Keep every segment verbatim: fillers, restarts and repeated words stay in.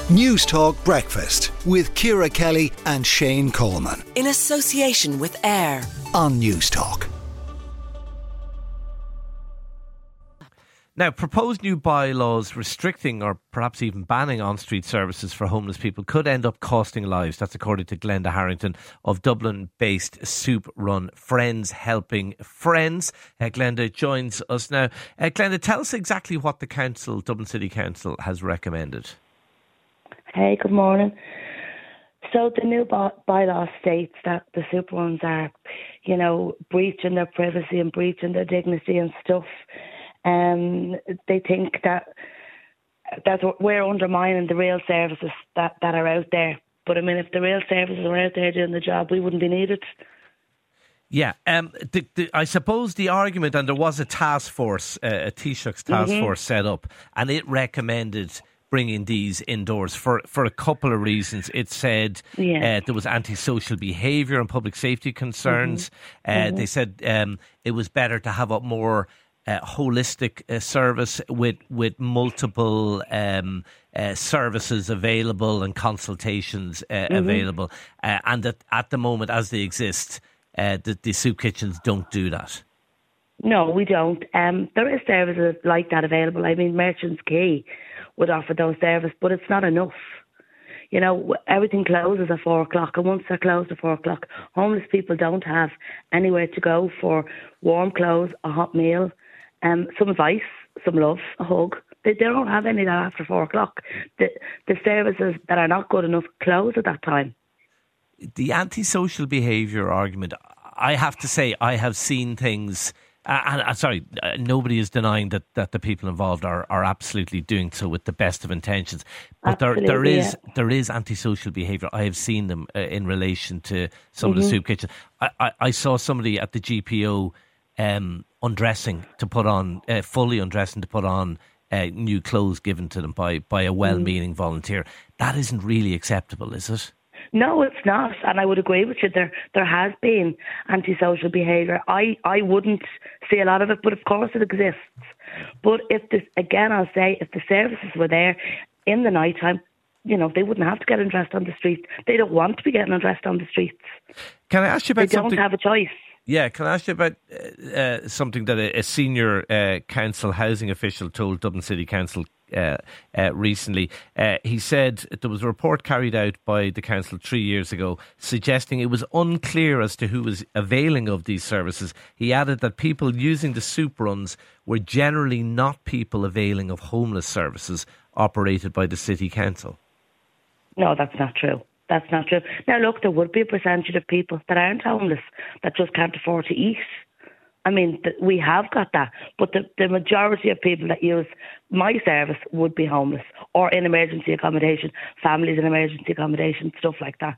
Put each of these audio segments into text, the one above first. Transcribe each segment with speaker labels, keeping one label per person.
Speaker 1: News Talk Breakfast with Ciara Kelly and Shane Coleman.
Speaker 2: In association with AIR
Speaker 1: on News Talk.
Speaker 3: Now, proposed new bylaws restricting or perhaps even banning on-street services for homeless people could end up costing lives. That's according to Glenda Harrington of Dublin-based soup run Friends Helping Friends. Uh, Glenda joins us now. Uh, Glenda, tell us exactly what the council, Dublin City Council, has recommended.
Speaker 4: Hey, good morning. So the new by- bylaw states that the soup runs are, you know, breaching their privacy and breaching their dignity and stuff. Um, they think that that we're undermining the real services that, that are out there. But I mean, if the real services were out there doing the job, we wouldn't be needed.
Speaker 3: Yeah, um, the, the, I suppose the argument, and there was a task force, uh, a Taoiseach's task mm-hmm. force set up, and it recommended bringing these indoors for, for a couple of reasons. It said yeah. uh, there was antisocial behaviour and public safety concerns. Mm-hmm. Uh, mm-hmm. They said um, it was better to have a more uh, holistic uh, service with with multiple um, uh, services available and consultations uh, mm-hmm. available. Uh, and that at the moment, as they exist, uh, the, the soup kitchens don't do that.
Speaker 4: No, we don't. Um, there is services like that available. I mean, Merchants Quay would offer those services, but it's not enough. You know, everything closes at four o'clock, and once they're closed at four o'clock, homeless people don't have anywhere to go for warm clothes, a hot meal, um, some advice, some love, a hug. They, they don't have any of that after four o'clock. The, the services that are not good enough close at that time.
Speaker 3: The antisocial behaviour argument, I have to say, I have seen things... Uh, and uh, sorry, uh, nobody is denying that, that the people involved are, are absolutely doing so with the best of intentions. But there there is yeah. there is antisocial behaviour. I have seen them uh, in relation to some mm-hmm. of the soup kitchens. I, I, I saw somebody at the G P O um, undressing to put on, uh, fully undressing to put on uh, new clothes given to them by, by a well-meaning mm. volunteer. That isn't really acceptable, is it?
Speaker 4: No, it's not, and I would agree with you. There, there has been antisocial behaviour. I, I wouldn't see a lot of it, but of course it exists. But if this, again, I'll say, if the services were there in the night time, you know, they wouldn't have to get undressed on the street. They don't want to be getting undressed on the streets.
Speaker 3: Can I ask you about
Speaker 4: they
Speaker 3: something?
Speaker 4: They don't have a choice.
Speaker 3: Yeah, can I ask you about uh, uh, something that a, a senior uh, council housing official told Dublin City Council uh, uh, recently? Uh, he said there was a report carried out by the council three years ago suggesting it was unclear as to who was availing of these services. He added that people using the soup runs were generally not people availing of homeless services operated by the City Council.
Speaker 4: No, that's not true. That's not true. Now, look, there would be a percentage of people that aren't homeless that just can't afford to eat. I mean, th- we have got that. But the, the majority of people that use my service would be homeless or in emergency accommodation, families in emergency accommodation, stuff like that.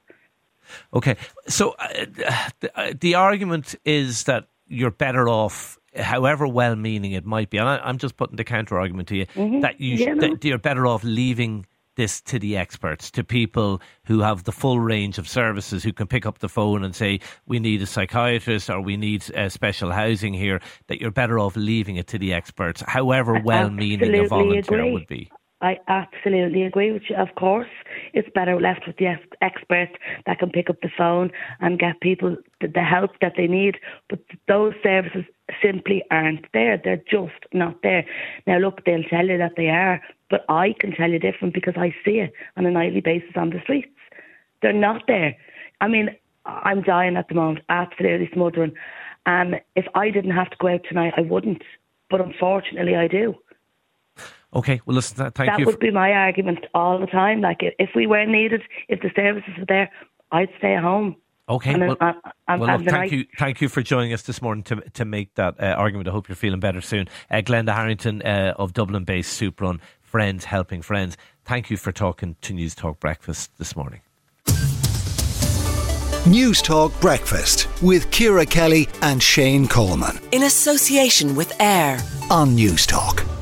Speaker 3: OK. So uh, the, uh, the argument is that you're better off, however well-meaning it might be, and I, I'm just putting the counter-argument to you, mm-hmm. that, you yeah, sh- no. that you're better off leaving this to the experts, to people who have the full range of services, who can pick up the phone and say, we need a psychiatrist or we need uh, special housing here, that you're better off leaving it to the experts, however well-meaning a volunteer
Speaker 4: agree.
Speaker 3: would be.
Speaker 4: I absolutely agree with you. Of course, it's better left with the experts that can pick up the phone and get people the help that they need. But those services simply aren't there. They're just not there. Now, look, they'll tell you that they are, but I can tell you different because I see it on a nightly basis on the streets. They're not there. I mean, I'm dying at the moment, absolutely smothering. And if I didn't have to go out tonight, I wouldn't. But unfortunately, I do.
Speaker 3: Okay, well, listen, th- thank
Speaker 4: that
Speaker 3: you.
Speaker 4: That would be my argument all the time. Like, if we were needed, if the services were there, I'd stay at home.
Speaker 3: Okay,
Speaker 4: and
Speaker 3: well,
Speaker 4: I'm, I'm,
Speaker 3: well
Speaker 4: I'm
Speaker 3: look, thank you thank you for joining us this morning to to make that uh, argument. I hope you're feeling better soon. Uh, Glenda Harrington uh, of Dublin-based soup run Friends Helping Friends, thank you for talking to News Talk Breakfast this morning.
Speaker 1: News Talk Breakfast with Ciara Kelly and Shane Coleman.
Speaker 2: In association with AIR
Speaker 1: on News Talk.